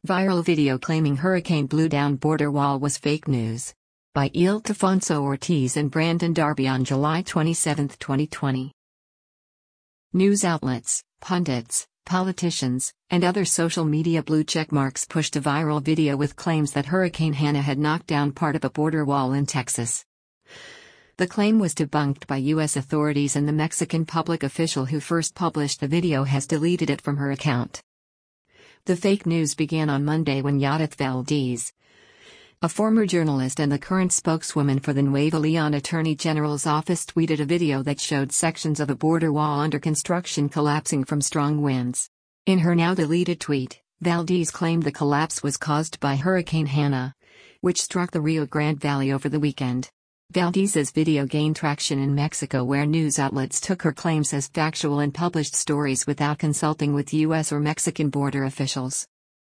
Viral video claiming hurricane blew down border wall was fake news. By Ildefonso Ortiz and Brandon Darby on July 27, 2020. News outlets, pundits, politicians, and other social media blue checkmarks pushed a viral video with claims that Hurricane Hanna had knocked down part of a border wall in Texas. The claim was debunked by U.S. authorities, and the Mexican public official who first published the video has deleted it from her account. The fake news began on Monday when Yadith Valdez, a former journalist and the current spokeswoman for the Nuevo Leon Attorney General's office, tweeted a video that showed sections of a border wall under construction collapsing from strong winds. In her now deleted tweet, Valdez claimed the collapse was caused by Hurricane Hanna, which struck the Rio Grande Valley over the weekend. Valdez's video gained traction in Mexico, where news outlets took her claims as factual and published stories without consulting with U.S. or Mexican border officials.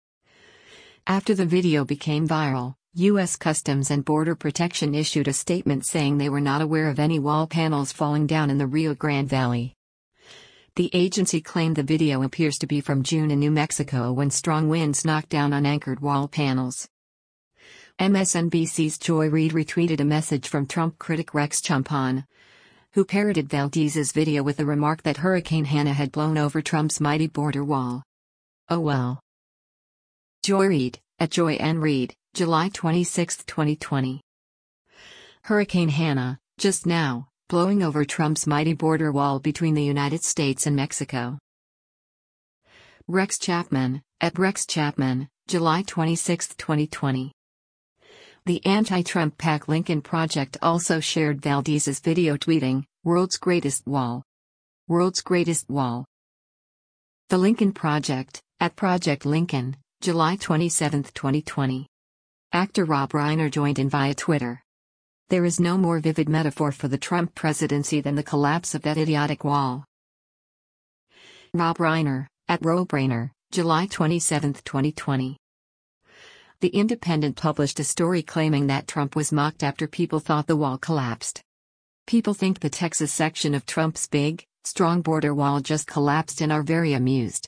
After the video became viral, U.S. Customs and Border Protection issued a statement saying they were not aware of any wall panels falling down in the Rio Grande Valley. The agency claimed the video appears to be from June in New Mexico when strong winds knocked down unanchored wall panels. MSNBC's Joy Reid retweeted a message from Trump critic Rex Champagne, who parroted Valdez's video with the remark that Hurricane Hanna had blown over Trump's mighty border wall. Oh well. Joy Reid, at Joy N. Reid, July 26, 2020. Hurricane Hanna, just now, blowing over Trump's mighty border wall between the United States and Mexico. Rex Chapman, at Rex Chapman, July 26, 2020. The anti-Trump PAC Lincoln Project also shared Valdez's video, tweeting, "World's greatest wall. World's greatest wall." The Lincoln Project, at Project Lincoln, July 27, 2020. Actor Rob Reiner joined in via Twitter. There is no more vivid metaphor for the Trump presidency than the collapse of that idiotic wall. Rob Reiner, at Robrainer, July 27, 2020. The Independent published a story claiming that Trump was mocked after people thought the wall collapsed. People think the Texas section of Trump's big, strong border wall just collapsed and are very amused.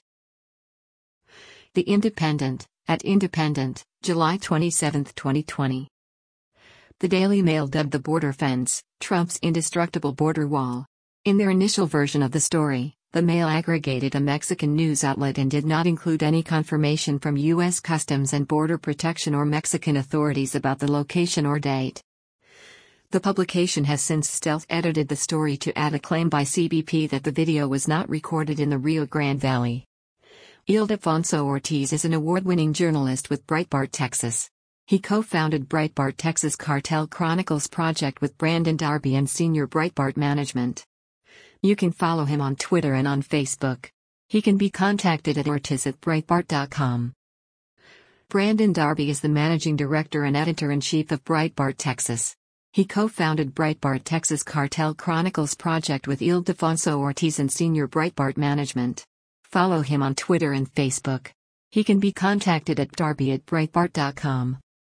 The Independent, at Independent, July 27, 2020. The Daily Mail dubbed the border fence, Trump's indestructible border wall. In their initial version of the story, the Mail aggregated a Mexican news outlet and did not include any confirmation from U.S. Customs and Border Protection or Mexican authorities about the location or date. The publication has since stealth-edited the story to add a claim by CBP that the video was not recorded in the Rio Grande Valley. Ildefonso Ortiz is an award-winning journalist with Breitbart Texas. He co-founded Breitbart Texas Cartel Chronicles Project with Brandon Darby and senior Breitbart management. You can follow him on Twitter and on Facebook. He can be contacted at ortiz@breitbart.com. Brandon Darby is the managing director and editor-in-chief of Breitbart Texas. He co-founded Breitbart Texas Cartel Chronicles Project with Ildefonso Ortiz and senior Breitbart management. Follow him on Twitter and Facebook. He can be contacted at darby@breitbart.com.